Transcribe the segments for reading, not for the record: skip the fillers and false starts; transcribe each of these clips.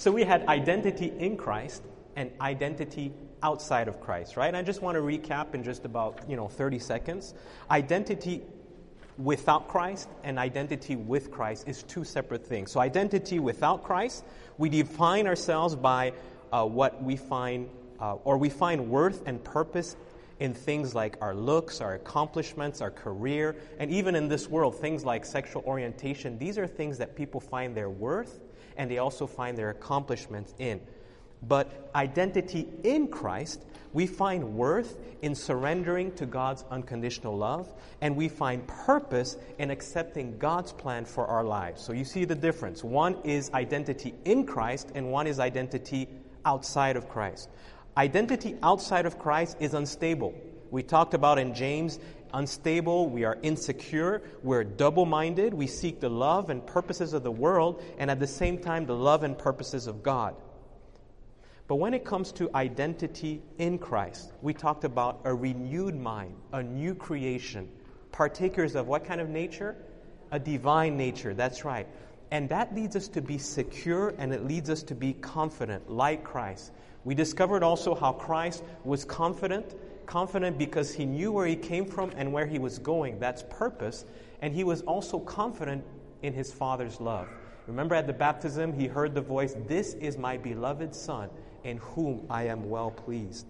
So we had identity in Christ and identity outside of Christ, right? And I just want to recap in just about, 30 seconds. Identity without Christ and identity with Christ is two separate things. So identity without Christ, we define ourselves by what we find, or we find worth and purpose in things like our looks, our accomplishments, our career, and even in this world, things like sexual orientation. These are things that people find their worth and they also find their accomplishments in. But identity in Christ, we find worth in surrendering to God's unconditional love, and we find purpose in accepting God's plan for our lives. So you see the difference. One is identity in Christ, and one is identity outside of Christ. Identity outside of Christ is unstable. We talked about in James, unstable, we are insecure, we're double-minded, we seek the love and purposes of the world, and at the same time the love and purposes of God. But when it comes to identity in Christ, we talked about a renewed mind, a new creation, partakers of what kind of nature? A divine nature, that's right. And that leads us to be secure, and it leads us to be confident, like Christ. We discovered also how Christ was confident because he knew where he came from and where he was going. That's purpose. And he was also confident in his Father's love. Remember at the baptism, he heard the voice, "This is my beloved Son, in whom I am well pleased."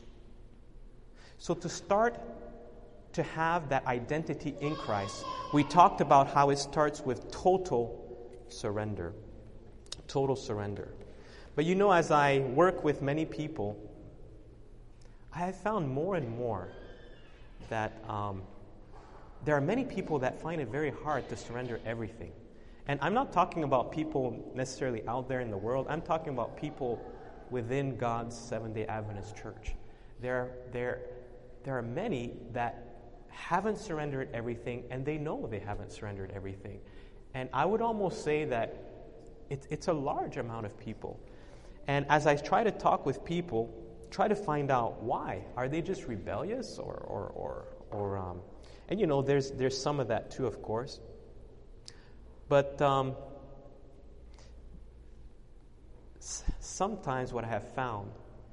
So to start to have that identity in Christ, we talked about how it starts with total surrender. Total surrender. But as I work with many people, I have found more and more that there are many people that find it very hard to surrender everything. And I'm not talking about people necessarily out there in the world. I'm talking about people within God's Seventh-day Adventist Church. There are many that haven't surrendered everything, and they know they haven't surrendered everything. And I would almost say that it's a large amount of people. And as I try to talk with people, try to find out why. Are they just rebellious and there's some of that too, of course. But sometimes what I have found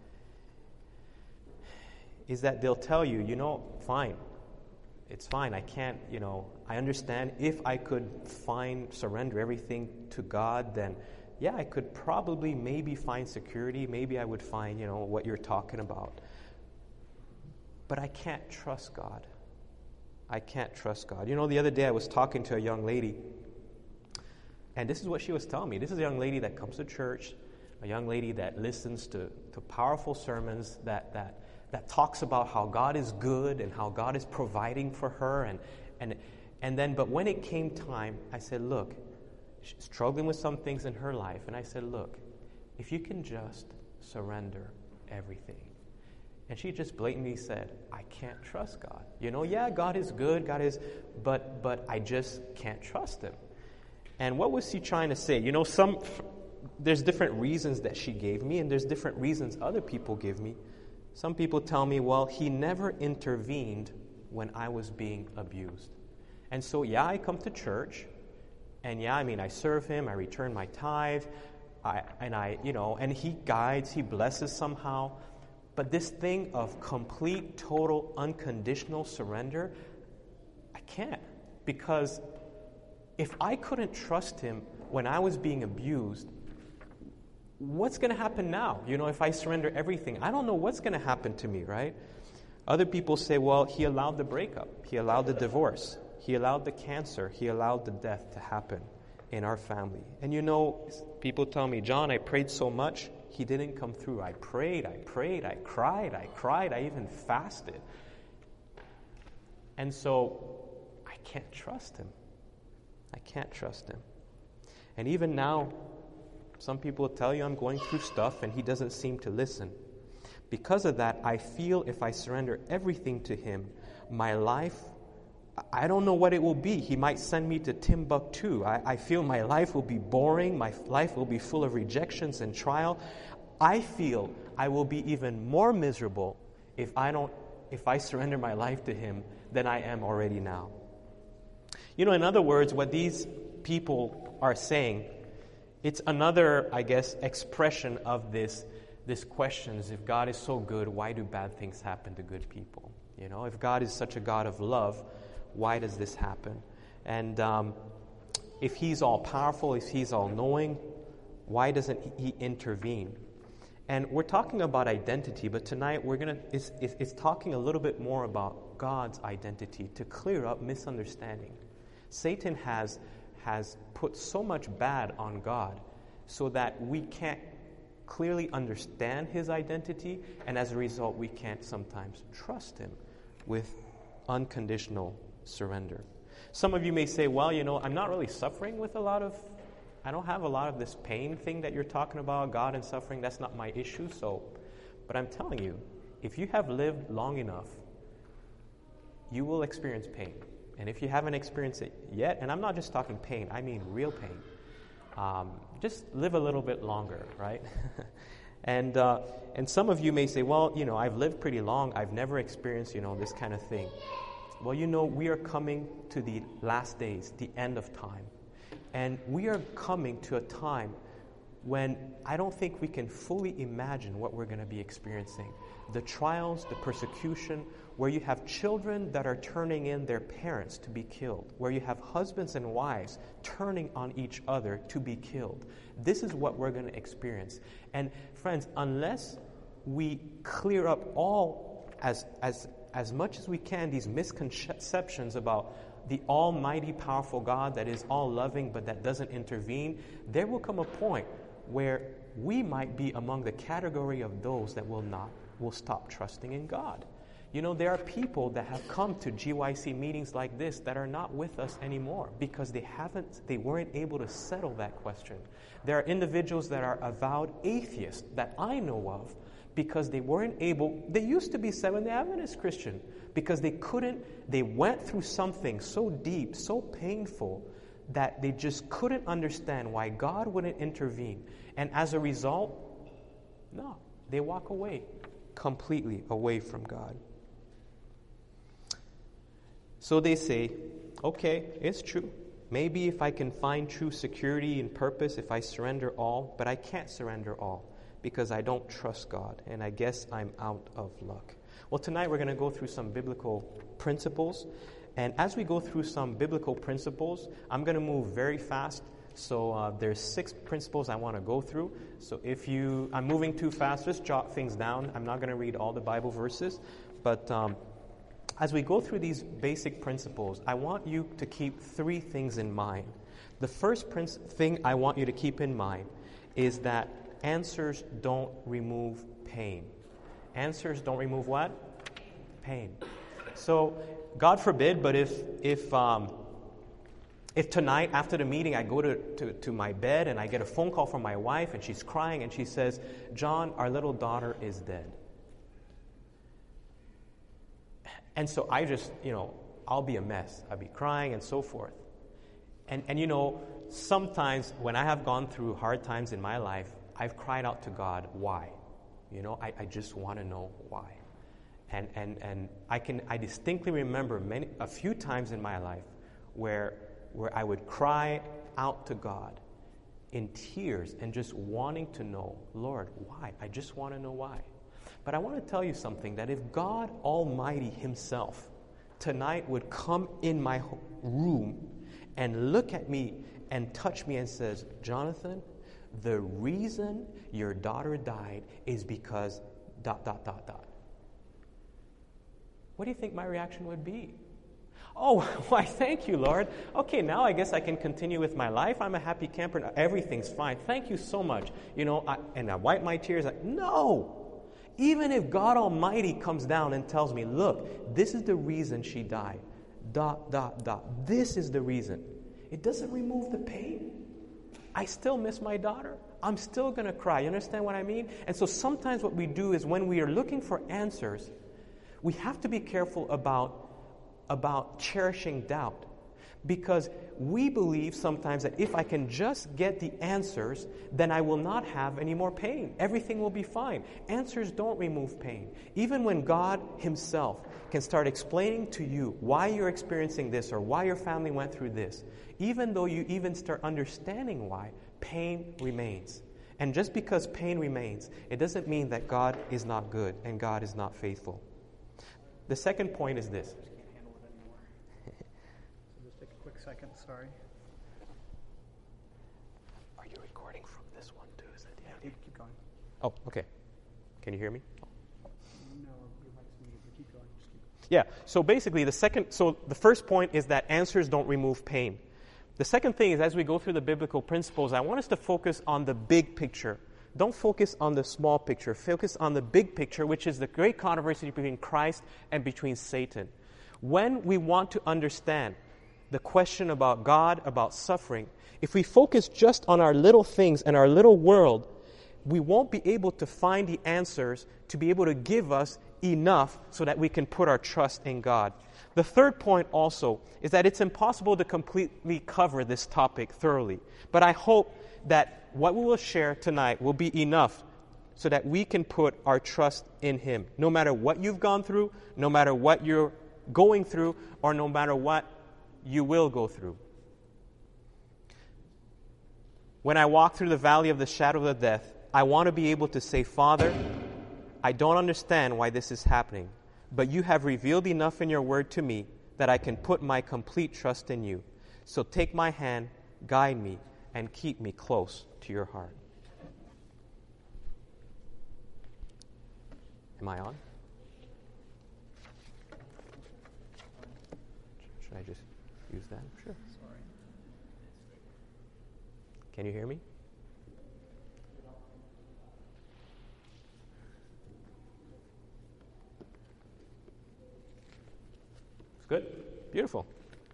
is that they'll tell you, fine, it's fine. I can't, I understand. If I could surrender everything to God, then yeah, I could probably maybe find security. Maybe I would find, what you're talking about. But I can't trust God. I can't trust God. The other day I was talking to a young lady, and this is what she was telling me. This is a young lady that comes to church, a young lady that listens to powerful sermons that talks about how God is good and how God is providing for her. But when it came time, I said, look, she's struggling with some things in her life. And I said, look, if you can just surrender everything. And she just blatantly said, I can't trust God. Yeah, God is good, but I just can't trust him. And what was she trying to say? There's different reasons that she gave me, and there's different reasons other people give me. Some people tell me, well, he never intervened when I was being abused. And so, yeah, I come to church, and yeah, I serve him, I return my tithe, and he guides, he blesses somehow. But this thing of complete, total, unconditional surrender, I can't. Because if I couldn't trust him when I was being abused, what's going to happen now? If I surrender everything, I don't know what's going to happen to me, right? Other people say, well, he allowed the breakup. He allowed the divorce. He allowed the cancer. He allowed the death to happen in our family. And people tell me, John, I prayed so much, he didn't come through. I prayed, I cried, I even fasted. And so I can't trust him. I can't trust him. And even now, some people tell you I'm going through stuff and he doesn't seem to listen. Because of that, I feel if I surrender everything to him, my life, I don't know what it will be. He might send me to Timbuktu. I feel my life will be boring. My life will be full of rejections and trial. I feel I will be even more miserable if I surrender my life to him than I am already now. In other words, what these people are saying It's another, I guess, expression of this question is, if God is so good, why do bad things happen to good people? You know, if God is such a God of love, why does this happen? And if He's all powerful, if He's all knowing, why doesn't He intervene? And we're talking about identity, but tonight it's talking a little bit more about God's identity to clear up misunderstanding. Satan has put so much bad on God so that we can't clearly understand His identity, and as a result, we can't sometimes trust Him with unconditional surrender. Some of you may say, well, you know, I'm not really suffering with I don't have a lot of this pain thing that you're talking about, God and suffering, that's not my issue. But I'm telling you, if you have lived long enough, you will experience pain. And if you haven't experienced it yet, and I'm not just talking pain, I mean real pain, just live a little bit longer, right? And some of you may say, well, you know, I've lived pretty long, I've never experienced, you know, this kind of thing. Well, you know, we are coming to the last days, the end of time. And we are coming to a time when I don't think we can fully imagine what we're going to be experiencing. The trials, the persecution, where you have children that are turning in their parents to be killed, where you have husbands and wives turning on each other to be killed. This is what we're going to experience. And friends, unless we clear up all, as much as we can, these misconceptions about the almighty, powerful God that is all loving but that doesn't intervene, there will come a point where we might be among the category of those that will stop trusting in God. You know, there are people that have come to GYC meetings like this that are not with us anymore because they weren't able to settle that question. There are individuals that are avowed atheists that I know of because they used to be Seventh-day Adventist Christian, because they went through something so deep, so painful, that they just couldn't understand why God wouldn't intervene. And as a result, no, they walk away, completely away from God. So they say, okay, it's true. Maybe if I can find true security and purpose, if I surrender all, but I can't surrender all because I don't trust God, and I guess I'm out of luck. Well, tonight we're going to go through some biblical principles, and as we go through some biblical principles, I'm going to move very fast. So there's 6 principles I want to go through. So if I'm moving too fast, just jot things down. I'm not going to read all the Bible verses, but as we go through these basic principles, I want you to keep 3 things in mind. The first thing I want you to keep in mind is that answers don't remove pain. Answers don't remove what? Pain. So, God forbid, but if tonight after the meeting I go to my bed and I get a phone call from my wife and she's crying and she says, John, our little daughter is dead. And so I just, I'll be a mess. I'll be crying and so forth. And sometimes when I have gone through hard times in my life, I've cried out to God, why? I just want to know why. And I distinctly remember a few times in my life where I would cry out to God in tears and just wanting to know, Lord, why? I just want to know why. But I want to tell you something, that if God Almighty Himself tonight would come in my room and look at me and touch me and says, Jonathan, the reason your daughter died is because ... What do you think my reaction would be? Oh, why, thank you, Lord. Okay, now I guess I can continue with my life. I'm a happy camper. Everything's fine. Thank you so much. And I wipe my tears. No! Even if God Almighty comes down and tells me, look, this is the reason she died. ... This is the reason. It doesn't remove the pain. I still miss my daughter. I'm still going to cry. You understand what I mean? And so sometimes what we do is when we are looking for answers, we have to be careful about cherishing doubt. Because we believe sometimes that if I can just get the answers, then I will not have any more pain. Everything will be fine. Answers don't remove pain. Even when God Himself can start explaining to you why you're experiencing this or why your family went through this, even though you even start understanding why, pain remains. And just because pain remains, it doesn't mean that God is not good and God is not faithful. The second point is this. I just can't handle it anymore. So just take a quick second, sorry. Are you recording from this one too? Is that Keep going. Oh, okay. Can you hear me? No, your mic's muted, but keep going. Just keep. Yeah, so basically the first point is that answers don't remove pain. The second thing is, as we go through the biblical principles, I want us to focus on the big picture. Don't focus on the small picture. Focus on the big picture, which is the great controversy between Christ and between Satan. When we want to understand the question about God, about suffering, if we focus just on our little things and our little world, we won't be able to find the answers to be able to give us enough so that we can put our trust in God. The third point also is that it's impossible to completely cover this topic thoroughly. But I hope that what we will share tonight will be enough so that we can put our trust in Him. No matter what you've gone through, no matter what you're going through, or no matter what you will go through. When I walk through the valley of the shadow of death, I want to be able to say, Father, I don't understand why this is happening, but you have revealed enough in your word to me that I can put my complete trust in you. So take my hand, guide me, and keep me close to your heart. Am I on? Should I just use that? Sure. Sorry. Can you hear me? Good? Beautiful.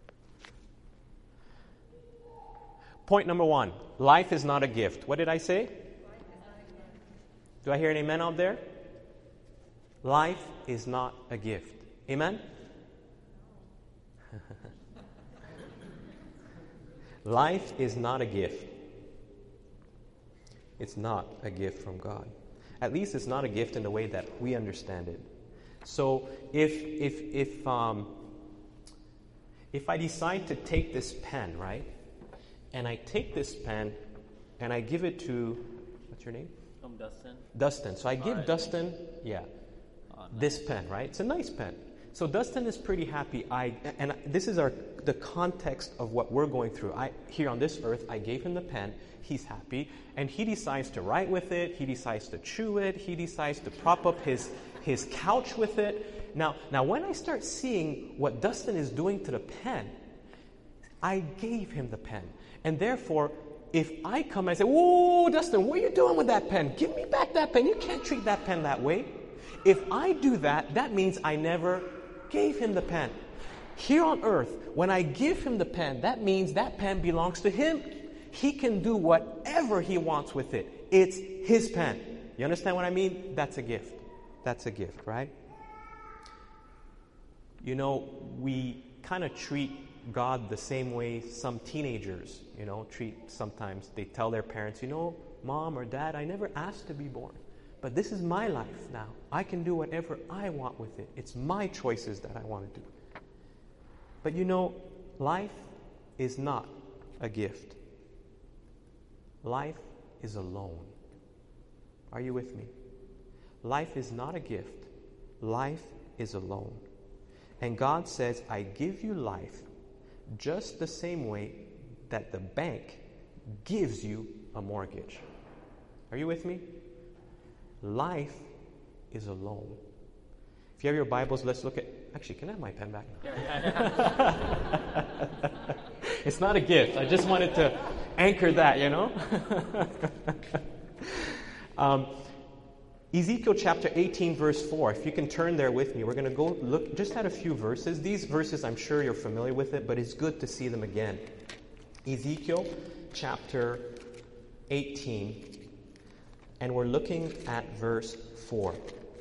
Point number 1. Life is not a gift. What did I say? Do I hear an amen out there? Life is not a gift. Amen? Life is not a gift. It's not a gift from God. At least it's not a gift in the way that we understand it. So if I decide to take this pen, right? And I take this pen and I give it to, what's your name? Dustin. Dustin. So I give right, Dustin, nice. this pen, right? It's a nice pen. So Dustin is pretty happy. This is the context of what we're going through. Here on this earth, I gave him the pen. He's happy. And he decides to write with it. He decides to chew it. He decides to prop up his couch with it. Now, when I start seeing what Dustin is doing to the pen, I gave him the pen. And therefore, if I come and I say, "Whoa, Dustin, what are you doing with that pen? Give me back that pen. You can't treat that pen that way." If I do that, that means I never gave him the pen. Here on earth, when I give him the pen, that means that pen belongs to him. He can do whatever he wants with it. It's his pen. You understand what I mean? That's a gift. That's a gift, right? You know, we kind of treat God the same way some teenagers, treat sometimes. They tell their parents, Mom or Dad, I never asked to be born. But this is my life now. I can do whatever I want with it. It's my choices that I want to do. But life is not a gift. Life is a loan. Are you with me? Life is not a gift. Life is a loan. And God says, I give you life just the same way that the bank gives you a mortgage. Are you with me? Life is a loan. If you have your Bibles, let's look at... Actually, can I have my pen back? Yeah. It's not a gift. I just wanted to anchor that, Ezekiel chapter 18, verse 4. If you can turn there with me, we're going to go look just at a few verses. These verses, I'm sure you're familiar with it, but it's good to see them again. Ezekiel chapter 18, and we're looking at verse 4.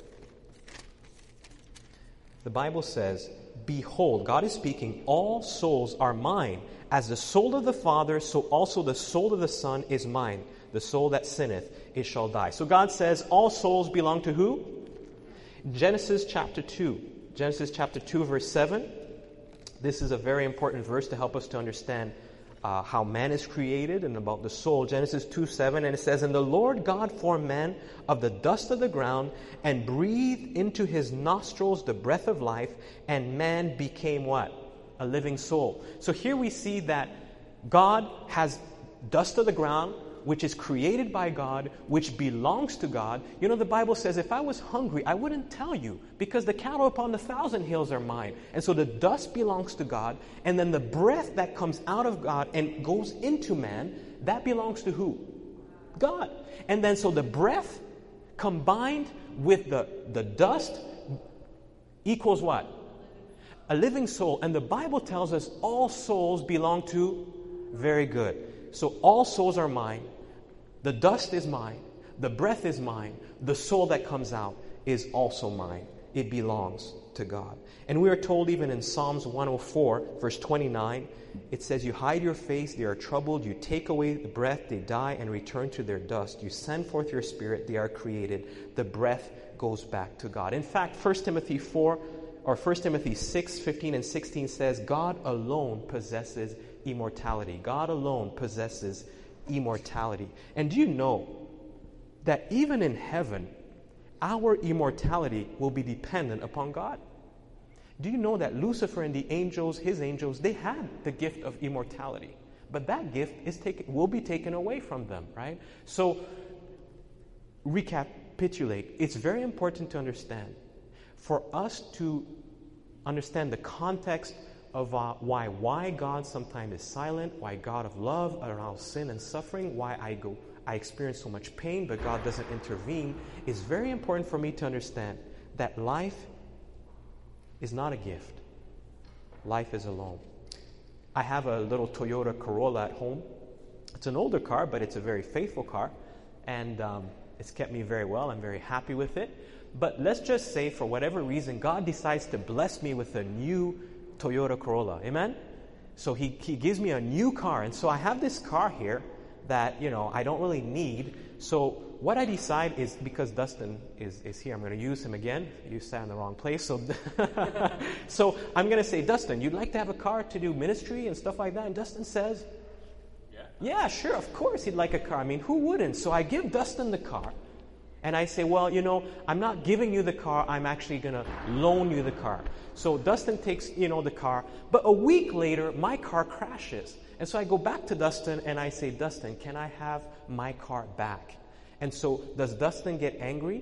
The Bible says, "Behold," God is speaking, "all souls are mine. As the soul of the Father, so also the soul of the Son is mine. The soul that sinneth, it shall die." So God says all souls belong to who? Genesis chapter 2. Genesis chapter 2, verse 7. This is a very important verse to help us to understand how man is created and about the soul. Genesis 2:7, and it says, "And the Lord God formed man of the dust of the ground and breathed into his nostrils the breath of life, and man became" what? A living soul. So here we see that God has dust of the ground, which is created by God, which belongs to God. You know, the Bible says, if I was hungry, I wouldn't tell you, because the cattle upon the 1,000 hills are mine. And so the dust belongs to God, and then the breath that comes out of God and goes into man, that belongs to who? God. And then so the breath combined with the dust equals what? A living soul. And the Bible tells us all souls belong to very good. So all souls are mine. The dust is mine. The breath is mine. The soul that comes out is also mine. It belongs to God. And we are told even in Psalms 104, verse 29, it says, "You hide your face, they are troubled. You take away the breath, they die and return to their dust. You send forth your spirit, they are created. The breath goes back to God." In fact, 1 Timothy 6, 15 and 16 says, God alone possesses immortality. God alone possesses immortality. And do you know that even in heaven, our immortality will be dependent upon God? Do you know that Lucifer and the angels, his angels, they had the gift of immortality, but that gift will be taken away from them, right? So, recapitulate. It's very important to understand, for us to understand the context of why God sometimes is silent, why God of love allows sin and suffering, why I experience so much pain, but God doesn't intervene. It's very important for me to understand that life is not a gift. Life is a loan. I have a little Toyota Corolla at home. It's an older car, but it's a very faithful car, and it's kept me very well. I'm very happy with it. But let's just say, for whatever reason, God decides to bless me with a new Toyota Corolla. Amen? So he gives me a new car. And so I have this car here that, I don't really need. So what I decide is, because Dustin is here, I'm going to use him again. You sat in the wrong place. So, so I'm going to say, Dustin, you'd like to have a car to do ministry and stuff like that? And Dustin says, yeah, sure, of course he'd like a car. I mean, who wouldn't? So I give Dustin the car. And I say, well, I'm not giving you the car. I'm actually going to loan you the car. So Dustin takes, the car. But a week later, my car crashes. And so I go back to Dustin and I say, Dustin, can I have my car back? And so does Dustin get angry?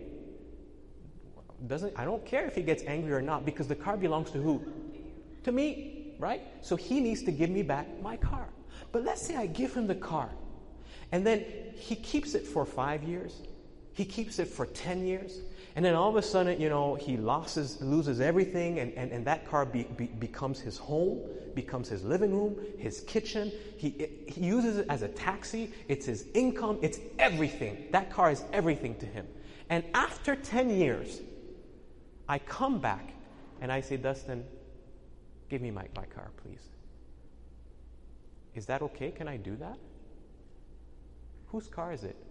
I don't care if he gets angry or not, because the car belongs to who? To me, right? So he needs to give me back my car. But let's say I give him the car, and then he keeps it for 5 years. He keeps it for 10 years. And then all of a sudden, he loses everything, and that car becomes his home, becomes his living room, his kitchen. He uses it as a taxi. It's his income. It's everything. That car is everything to him. And after 10 years, I come back and I say, Dustin, give me my car, please. Is that okay? Can I do that? Whose car is it?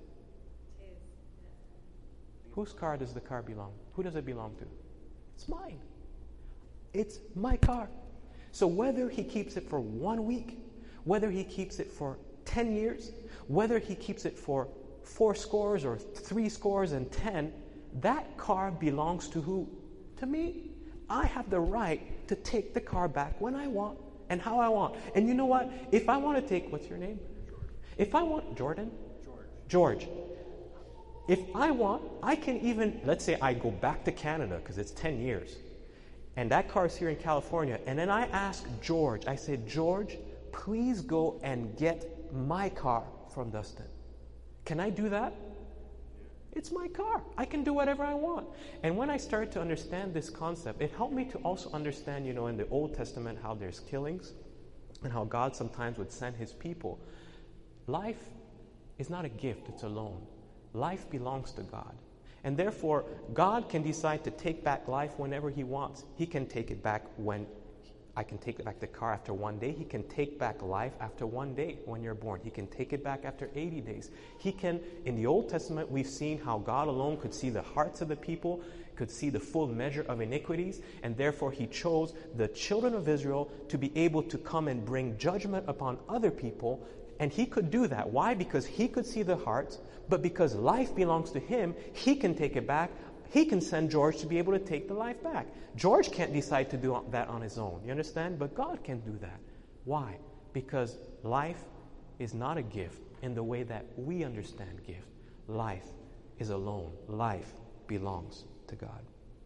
Whose car does the car belong? Who does it belong to? It's mine. It's my car. So whether he keeps it for 1 week, whether he keeps it for 10 years, whether he keeps it for 4 scores or 3 scores and 10, that car belongs to who? To me. I have the right to take the car back when I want and how I want. And you know what? If I want to take, what's your name? George. If I want, Jordan? George. If I want, I can even, let's say I go back to Canada because it's 10 years, and that car is here in California, and then I ask George, I say, George, please go and get my car from Dustin. Can I do that? It's my car. I can do whatever I want. And when I started to understand this concept, it helped me to also understand, in the Old Testament, how there's killings and how God sometimes would send his people. Life is not a gift, it's a loan. Life belongs to God. And therefore, God can decide to take back life whenever he wants. He can take it back when I can take back the car after 1 day. He can take back life after 1 day when you're born. He can take it back after 80 days. He can, in the Old Testament, we've seen how God alone could see the hearts of the people, could see the full measure of iniquities, and therefore He chose the children of Israel to be able to come and bring judgment upon other people. And He could do that. Why? Because He could see the hearts, but because life belongs to Him, He can take it back. He can send George to be able to take the life back. George can't decide to do that on his own. You understand? But God can do that. Why? Because life is not a gift in the way that we understand gift. Life is alone. Life belongs to God.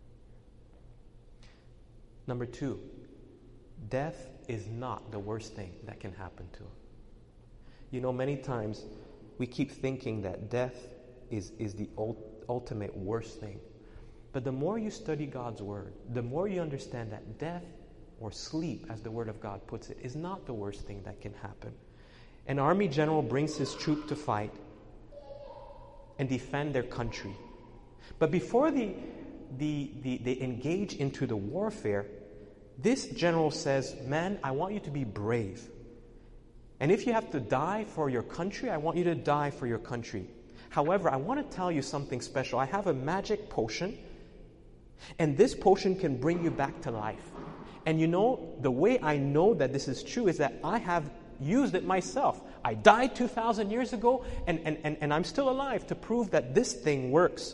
Number 2, death is not the worst thing that can happen to us. You know, many times we keep thinking that death is the ultimate worst thing. But the more you study God's Word, the more you understand that death, or sleep, as the Word of God puts it, is not the worst thing that can happen. An army general brings his troop to fight and defend their country. But before they engage into the warfare, this general says, "Man, I want you to be brave. And if you have to die for your country, I want you to die for your country. However, I want to tell you something special. I have a magic potion, and this potion can bring you back to life. And you know, the way I know that this is true is that I have used it myself. I died 2,000 years ago, and I'm still alive to prove that this thing works."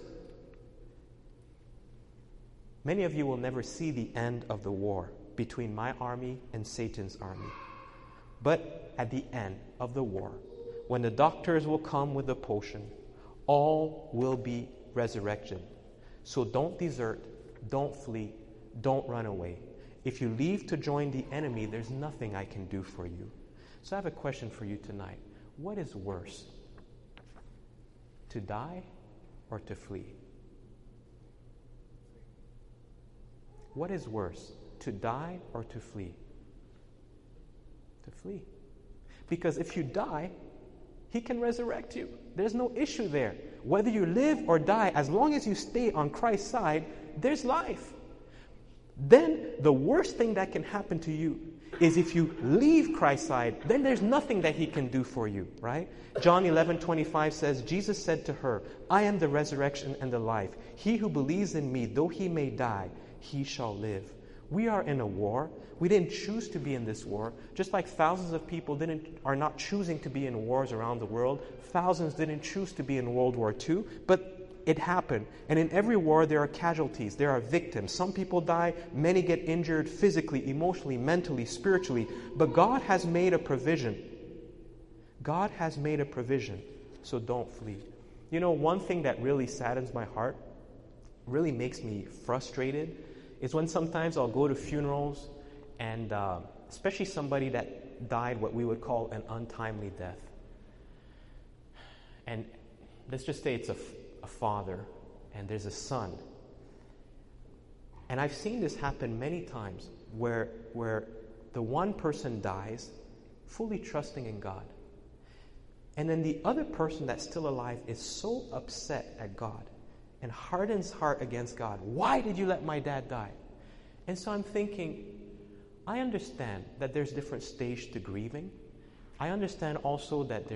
Many of you will never see the end of the war between my army and Satan's army. But at the end of the war, when the doctors will come with the potion, all will be resurrected. So don't desert, don't flee, don't run away. If you leave to join the enemy, there's nothing I can do for you. So I have a question for you tonight. What is worse? To die or to flee? What is worse? To die or to flee? To flee. Because if you die, He can resurrect you. There's no issue there. Whether you live or die, as long as you stay on Christ's side, there's life. Then the worst thing that can happen to you is if you leave Christ's side, then there's nothing that He can do for you, right? John 11:25 says, Jesus said to her, "I am the resurrection and the life. He who believes in me, though he may die, he shall live." We are in a war. We didn't choose to be in this war. Just like thousands of people are not choosing to be in wars around the world. Thousands didn't choose to be in World War II, but it happened. And in every war, there are casualties. There are victims. Some people die. Many get injured physically, emotionally, mentally, spiritually. But God has made a provision. God has made a provision. So don't flee. You know, one thing that really saddens my heart, really makes me frustrated, is when sometimes I'll go to funerals and especially somebody that died what we would call an untimely death. And let's just say it's a father and there's a son. And I've seen this happen many times where the one person dies fully trusting in God. And then the other person that's still alive is so upset at God and hardens heart against God. Why did you let my dad die? And so I'm thinking, I understand that there's different stages to grieving. I understand also that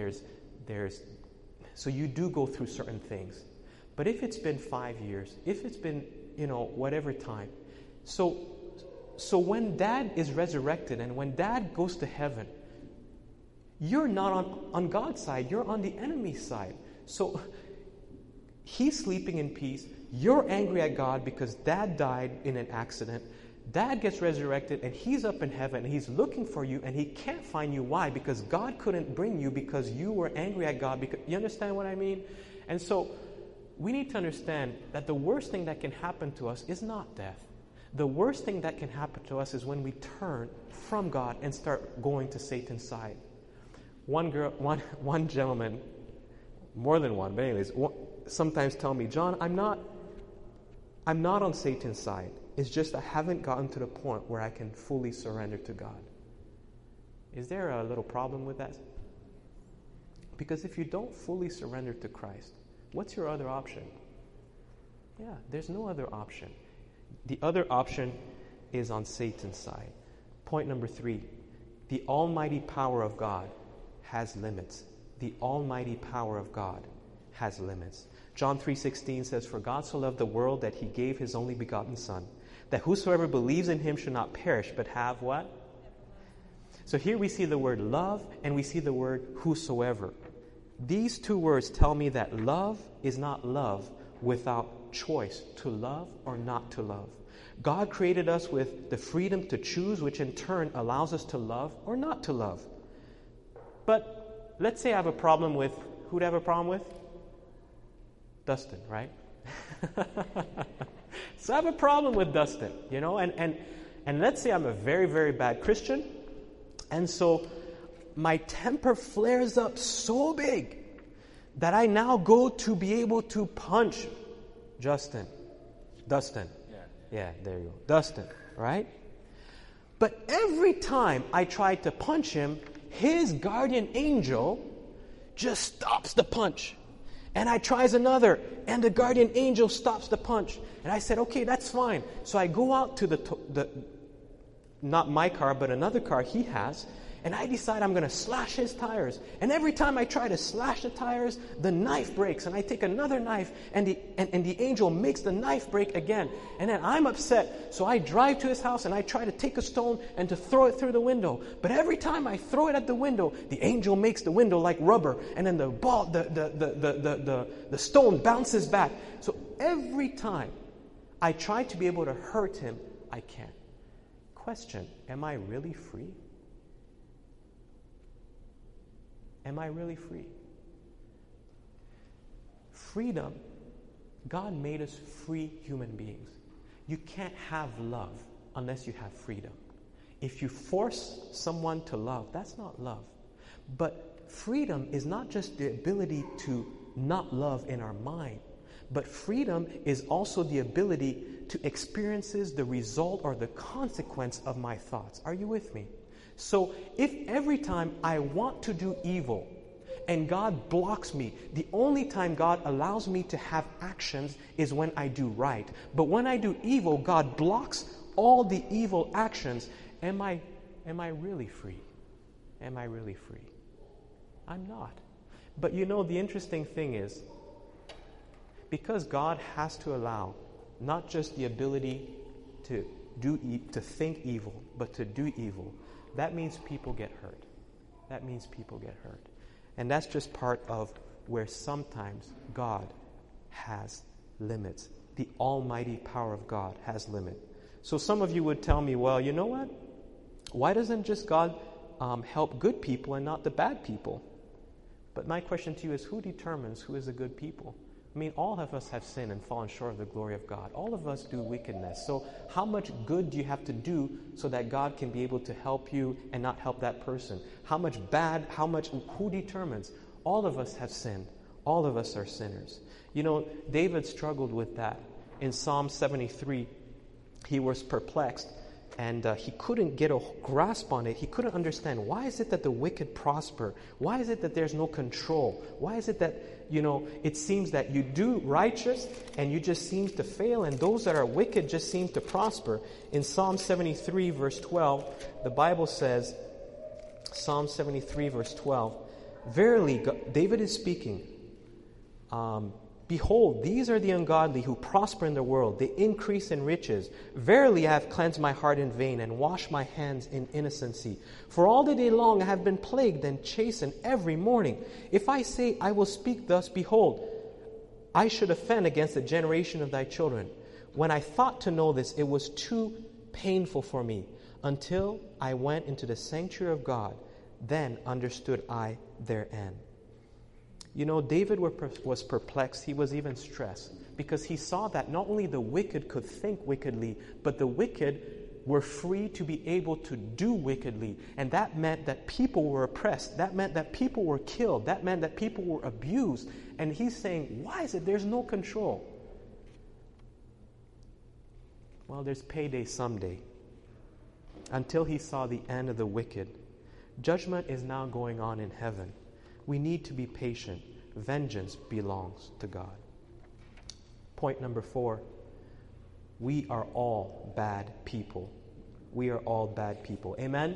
so you do go through certain things. But if it's been 5 years, if it's been, whatever time. So when dad is resurrected and when dad goes to heaven, you're not on God's side, you're on the enemy's side. So he's sleeping in peace. You're angry at God because dad died in an accident. Dad gets resurrected and he's up in heaven and he's looking for you and he can't find you. Why? Because God couldn't bring you because you were angry at God. You understand what I mean? And so we need to understand that the worst thing that can happen to us is not death. The worst thing that can happen to us is when we turn from God and start going to Satan's side. One gentleman, more than one, but anyways, sometimes tell me, "John, I'm not on Satan's side. It's just I haven't gotten to the point where I can fully surrender to God." Is there a little problem with that? Because if you don't fully surrender to Christ, what's your other option? Yeah, there's no other option. The other option is on Satan's side. Point number 3, the almighty power of God has limits. The almighty power of God has limits. John 3:16 says, "For God so loved the world that he gave his only begotten Son, that whosoever believes in him should not perish, but have" what? So here we see the word love and we see the word whosoever. These two words tell me that love is not love without choice, to love or not to love. God created us with the freedom to choose, which in turn allows us to love or not to love. But let's say I have a problem with, who'd have a problem with? Dustin, right? So I have a problem with Dustin, and let's say I'm a very, very bad Christian, and so my temper flares up so big that I now go to be able to punch Dustin. Yeah, there you go. Dustin, right? But every time I try to punch him, his guardian angel just stops the punch. And I tries another, and the guardian angel stops the punch. And I said, okay, that's fine. So I go out to the not my car, but another car he has, and I decide I'm going to slash his tires. And every time I try to slash the tires, the knife breaks. And I take another knife, and the angel makes the knife break again. And then I'm upset. So I drive to his house, and I try to take a stone and to throw it through the window. But every time I throw it at the window, the angel makes the window like rubber. And then the stone bounces back. So every time I try to be able to hurt him, I can't. Question, am I really free? Am I really free? Freedom, God made us free human beings. You can't have love unless you have freedom. If you force someone to love, that's not love. But freedom is not just the ability to not love in our mind, but freedom is also the ability to experience the result or the consequence of my thoughts. Are you with me? So if every time I want to do evil and God blocks me, the only time God allows me to have actions is when I do right. But when I do evil, God blocks all the evil actions. Am I really free? Am I really free? I'm not. But the interesting thing is, because God has to allow not just the ability to think evil, but to do evil, that means people get hurt. That means people get hurt. And that's just part of where sometimes God has limits. The almighty power of God has limit. So some of you would tell me, well, you know what? Why doesn't just God help good people and not the bad people? But my question to you is, who determines who is a good people? I mean, all of us have sinned and fallen short of the glory of God. All of us do wickedness. So how much good do you have to do so that God can be able to help you and not help that person? How much bad, who determines? All of us have sinned. All of us are sinners. David struggled with that. In Psalm 73, he was perplexed and he couldn't get a grasp on it. He couldn't understand, why is it that the wicked prosper? Why is it that there's no control? Why is it that, it seems that you do righteous and you just seem to fail, and those that are wicked just seem to prosper? In Psalm 73, verse 12, the Bible says, Psalm 73, verse 12, verily, David is speaking, behold, these are the ungodly who prosper in the world. They increase in riches. Verily, I have cleansed my heart in vain and washed my hands in innocency. For all the day long I have been plagued and chastened every morning. If I say I will speak thus, behold, I should offend against the generation of thy children. When I thought to know this, it was too painful for me. Until I went into the sanctuary of God, then understood I their end. David was perplexed. He was even stressed because he saw that not only the wicked could think wickedly, but the wicked were free to be able to do wickedly. And that meant that people were oppressed. That meant that people were killed. That meant that people were abused. And he's saying, why is it there's no control? Well, there's payday someday. Until he saw the end of the wicked. Judgment is now going on in heaven. We need to be patient. Vengeance belongs to God. Point number 4. We are all bad people. We are all bad people. Amen?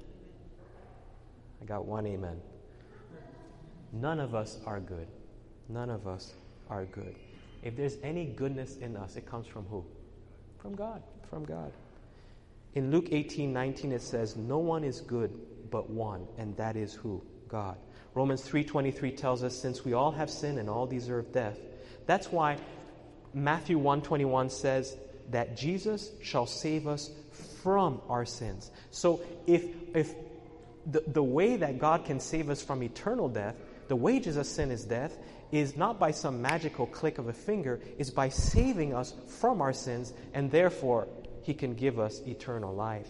I got one amen. None of us are good. None of us are good. If there's any goodness in us, it comes from who? From God. From God. In Luke 18:19 it says, no one is good but one, and that is who? God. Romans 3:23 tells us, since we all have sinned and all deserve death. That's why Matthew 1:21 says that Jesus shall save us from our sins. So if the way that God can save us from eternal death, the wages of sin is death, is not by some magical click of a finger, is by saving us from our sins, and therefore He can give us eternal life.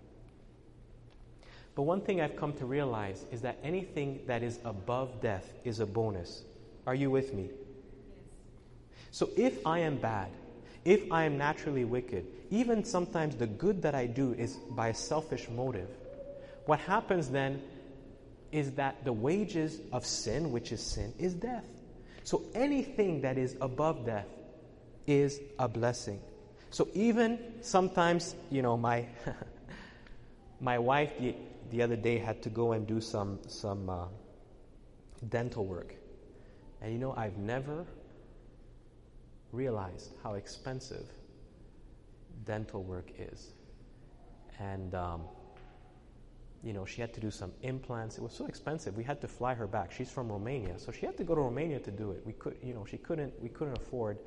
But one thing I've come to realize is that anything that is above death is a bonus. Are you with me? So if I am bad, if I am naturally wicked, even sometimes the good that I do is by a selfish motive, what happens then is that the wages of sin, which is sin, is death. So anything that is above death is a blessing. So even sometimes, my my wife the other day had to go and do some dental work. And I've never realized how expensive dental work is. And she had to do some implants. It was so expensive. We had to fly her back. She's from Romania, so she had to go to Romania to do it. We couldn't afford.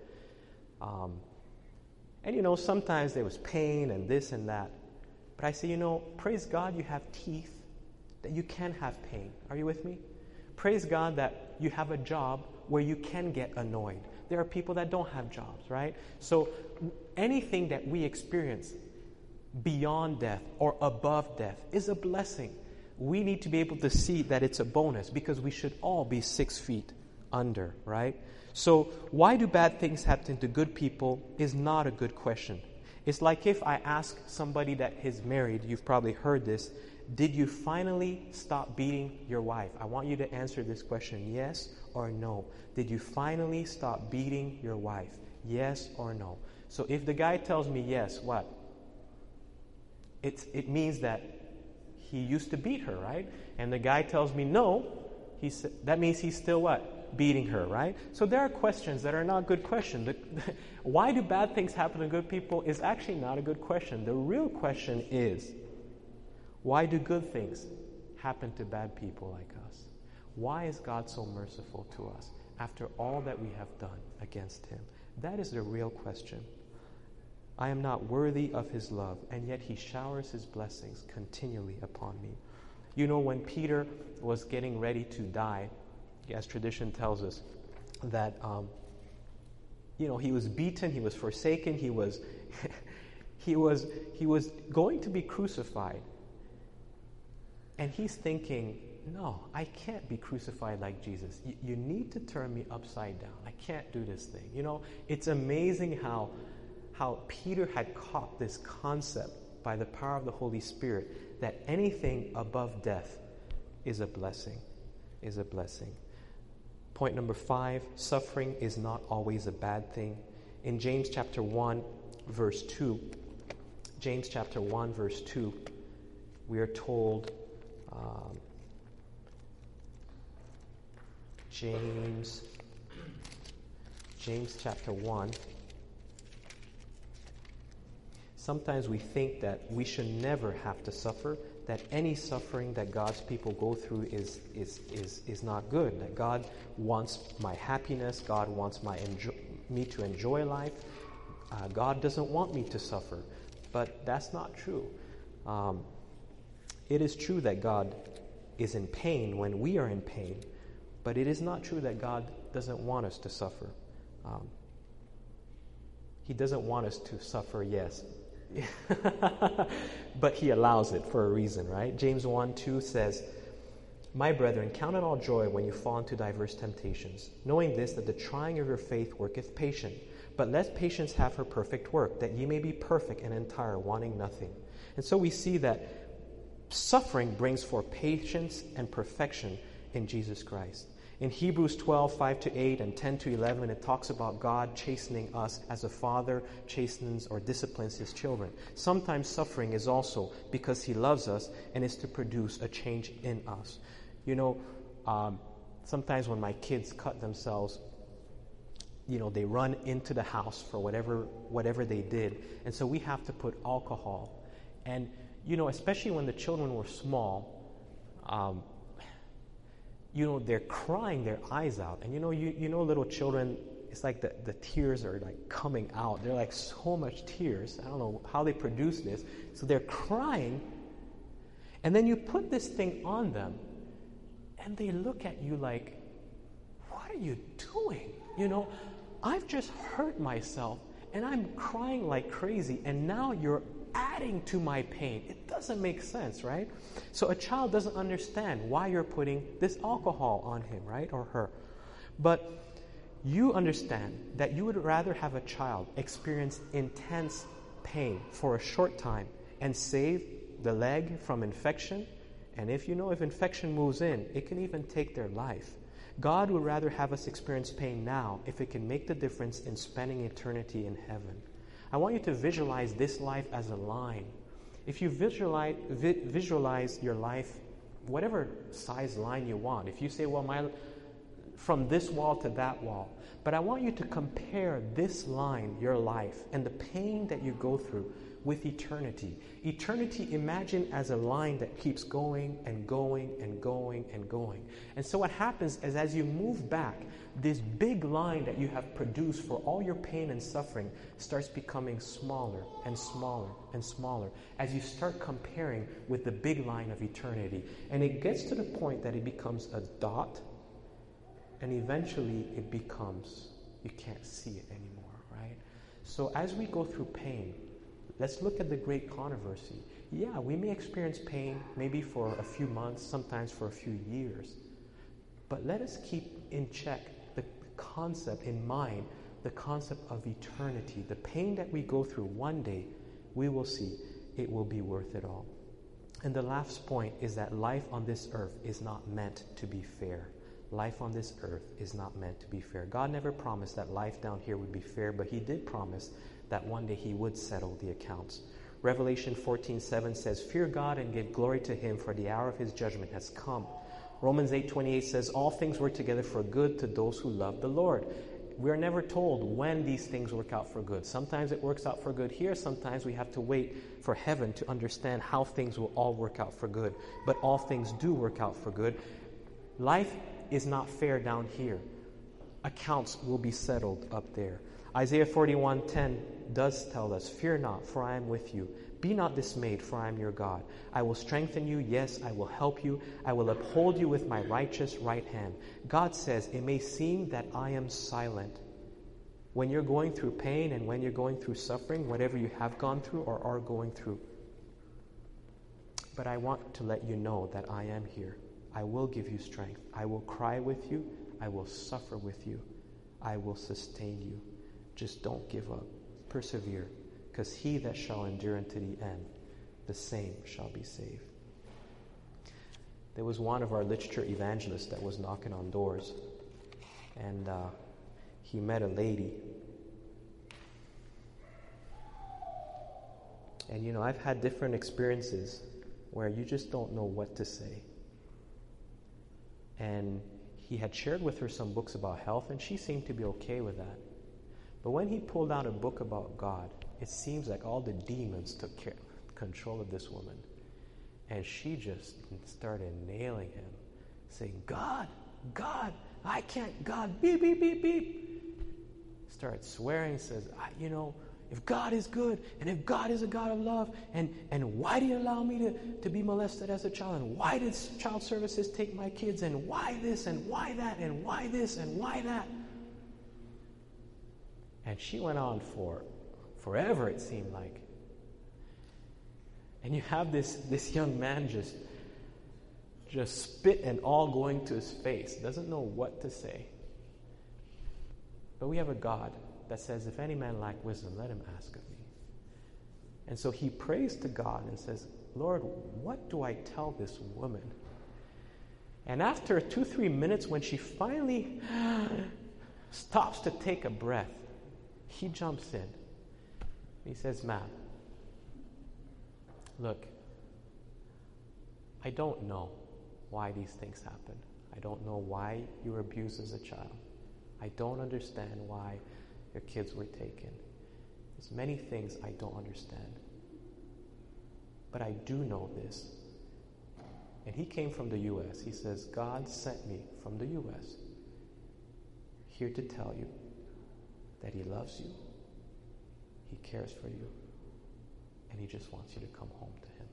And sometimes there was pain and this and that. But I say, praise God you have teeth that you can have pain. Are you with me? Praise God that you have a job where you can get annoyed. There are people that don't have jobs, right? So anything that we experience beyond death or above death is a blessing. We need to be able to see that it's a bonus, because we should all be 6 feet under, right? So why do bad things happen to good people is not a good question. It's like if I ask somebody that is married, you've probably heard this, did you finally stop beating your wife? I want you to answer this question, yes or no. Did you finally stop beating your wife? Yes or no? So if the guy tells me yes, what? It means that he used to beat her, right? And the guy tells me no, that means he's still what? Beating her, right? So there are questions that are not good questions. Why do bad things happen to good people is actually not a good question. The real question is, why do good things happen to bad people like us? Why is God so merciful to us after all that we have done against Him? That is the real question. I am not worthy of His love, and yet He showers His blessings continually upon me. When Peter was getting ready to die, as tradition tells us, that he was beaten, he was forsaken, he was he was going to be crucified, and he's thinking, no, I can't be crucified like Jesus. You need to turn me upside down. I can't do this thing. It's amazing how Peter had caught this concept by the power of the Holy Spirit that anything above death is a blessing. Point number 5, suffering is not always a bad thing. In James chapter 1, verse 2, we are told, James chapter 1, sometimes we think that we should never have to suffer, that any suffering that God's people go through is not good, that God wants my happiness, God wants me to enjoy life, God doesn't want me to suffer. But that's not true. It is true that God is in pain when we are in pain, but it is not true that God doesn't want us to suffer. He doesn't want us to suffer, yes. But He allows it for a reason, right? James 1:2 says, my brethren, count it all joy when you fall into diverse temptations, knowing this, that the trying of your faith worketh patience. But let patience have her perfect work, that ye may be perfect and entire, wanting nothing. And so we see that suffering brings forth patience and perfection in Jesus Christ. In Hebrews 12, 5-8 and 10-11, it talks about God chastening us as a father chastens or disciplines his children. Sometimes suffering is also because he loves us and is to produce a change in us. You know, sometimes when my kids cut themselves, you know, they run into the house for whatever they did. And so we have to put alcohol. And, you know, especially when the children were small, you know, they're crying their eyes out. And, you know little children, it's like the tears are like coming out. They're like so much tears. I don't know how they produce this. So they're crying. And then you put this thing on them. And they look at you like, what are you doing? You know, I've just hurt myself. And I'm crying like crazy. And now you're adding to my pain. It doesn't make sense, right? So a child doesn't understand why you're putting this alcohol on him, right? Or her. But you understand that you would rather have a child experience intense pain for a short time and save the leg from infection. And if infection moves in, it can even take their life. God would rather have us experience pain now if it can make the difference in spending eternity in heaven. I want you to visualize this life as a line. If you visualize your life, whatever size line you want, if you say, well, from this wall to that wall, but I want you to compare this line, your life, and the pain that you go through with eternity. Eternity, imagine as a line that keeps going and going and going and going. And so what happens is as you move back, this big line that you have produced for all your pain and suffering starts becoming smaller and smaller and smaller as you start comparing with the big line of eternity. And it gets to the point that it becomes a dot, and eventually it becomes, you can't see it anymore, right? So as we go through pain, let's look at the great controversy. Yeah, we may experience pain maybe for a few months, sometimes for a few years. But let us keep in check the concept in mind, the concept of eternity. The pain that we go through one day, we will see it will be worth it all. And the last point is that life on this earth is not meant to be fair. Life on this earth is not meant to be fair. God never promised that life down here would be fair, but he did promise that one day he would settle the accounts. Revelation 14:7 says, "Fear God and give glory to him, for the hour of his judgment has come." Romans 8:28 says, "All things work together for good to those who love the Lord." We are never told when these things work out for good. Sometimes it works out for good here. Sometimes we have to wait for heaven to understand how things will all work out for good. But all things do work out for good. Life is not fair down here. Accounts will be settled up there. Isaiah 41:10 does tell us, "Fear not, for I am with you. Be not dismayed, for I am your God. I will strengthen you. Yes, I will help you. I will uphold you with my righteous right hand." God says, it may seem that I am silent. When you're going through pain and when you're going through suffering, whatever you have gone through or are going through. But I want to let you know that I am here. I will give you strength. I will cry with you. I will suffer with you. I will sustain you. Just don't give up. Persevere, because he that shall endure unto the end, the same shall be saved. There was one of our literature evangelists that was knocking on doors, and he met a lady. And I've had different experiences where you just don't know what to say. And he had shared with her some books about health, and she seemed to be okay with that. But when he pulled out a book about God, it seems like all the demons took control of this woman. And she just started nailing him, saying, God, I can't, God, beep, beep, beep, beep. Started swearing, says, if God is good, and if God is a God of love, and why do you allow me to be molested as a child? And why did child services take my kids? And why this, and why that, and why this, and why that? And she went on for forever, it seemed like. And you have this young man just spit and all going to his face, doesn't know what to say. But we have a God that says, if any man lack wisdom, let him ask of me. And so he prays to God and says, Lord, what do I tell this woman? And after 2-3 minutes, when she finally stops to take a breath, he jumps in. He says, "Ma'am, look, I don't know why these things happen. I don't know why you were abused as a child. I don't understand why your kids were taken. There's many things I don't understand. But I do know this." And he came from the U.S. He says, "God sent me from the U.S. here to tell you that He loves you, He cares for you, and He just wants you to come home to Him."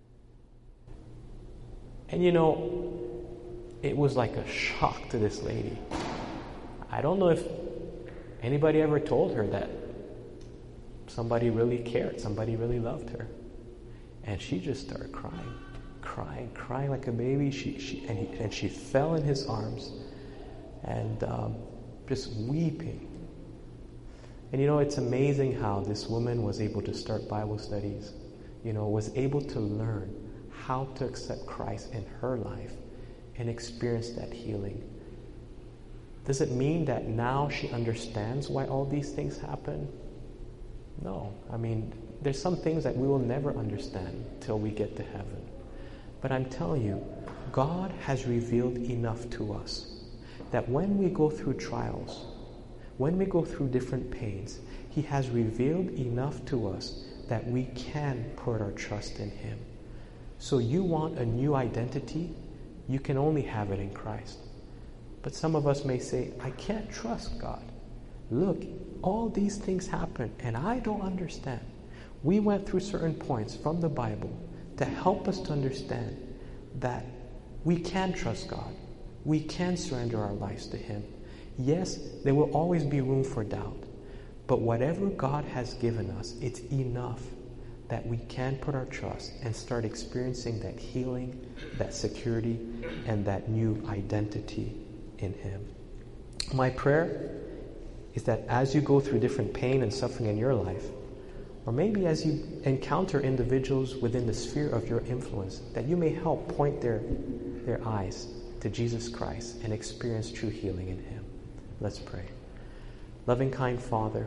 And you know, it was like a shock to this lady. I don't know if anybody ever told her that somebody really cared, somebody really loved her. And she just started crying like a baby. She fell in his arms and just weeping. And you know, it's amazing how this woman was able to start Bible studies, was able to learn how to accept Christ in her life and experience that healing. Does it mean that now she understands why all these things happen? No. I mean, there's some things that we will never understand till we get to heaven. But I'm telling you, God has revealed enough to us that when we go through trials, when we go through different pains, He has revealed enough to us that we can put our trust in Him. So you want a new identity? You can only have it in Christ. But some of us may say, "I can't trust God. Look, all these things happen and I don't understand." We went through certain points from the Bible to help us to understand that we can trust God. We can surrender our lives to Him. Yes, there will always be room for doubt. But whatever God has given us, it's enough that we can put our trust and start experiencing that healing, that security, and that new identity in Him. My prayer is that as you go through different pain and suffering in your life, or maybe as you encounter individuals within the sphere of your influence, that you may help point their eyes to Jesus Christ and experience true healing in Him. Let's pray. Loving, kind Father,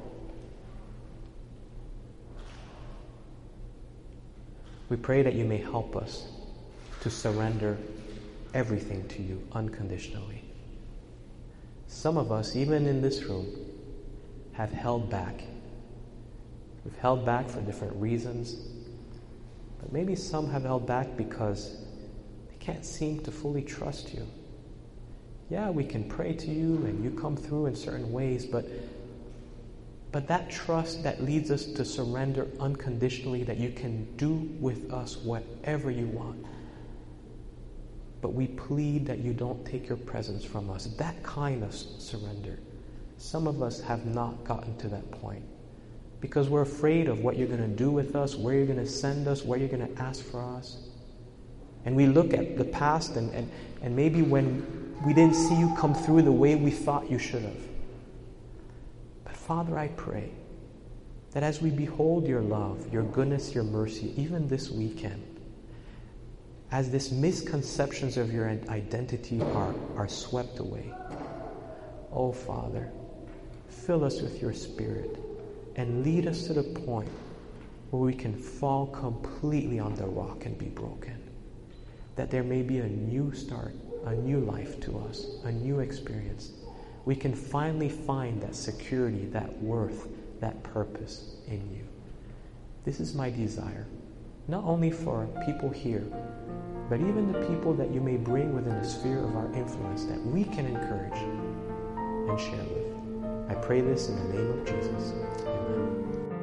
we pray that You may help us to surrender everything to You unconditionally. Some of us, even in this room, have held back. We've held back for different reasons, but maybe some have held back because they can't seem to fully trust You. Yeah, we can pray to You and You come through in certain ways, but that trust that leads us to surrender unconditionally, that You can do with us whatever You want. But we plead that You don't take Your presence from us. That kind of surrender. Some of us have not gotten to that point because we're afraid of what You're going to do with us, where You're going to send us, where You're going to ask for us. And we look at the past and maybe when we didn't see You come through the way we thought You should have. But Father, I pray that as we behold Your love, Your goodness, Your mercy, even this weekend, as these misconceptions of Your identity are swept away, oh Father, fill us with Your Spirit and lead us to the point where we can fall completely on the rock and be broken. That there may be a new start, a new life to us, a new experience. We can finally find that security, that worth, that purpose in You. This is my desire, not only for people here, but even the people that You may bring within the sphere of our influence that we can encourage and share with. I pray this in the name of Jesus. Amen.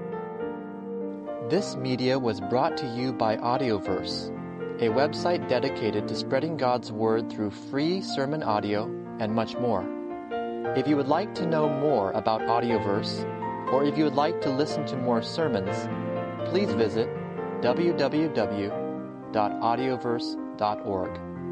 This media was brought to you by Audioverse, a website dedicated to spreading God's Word through free sermon audio and much more. If you would like to know more about Audioverse, or if you would like to listen to more sermons, please visit www.audioverse.org.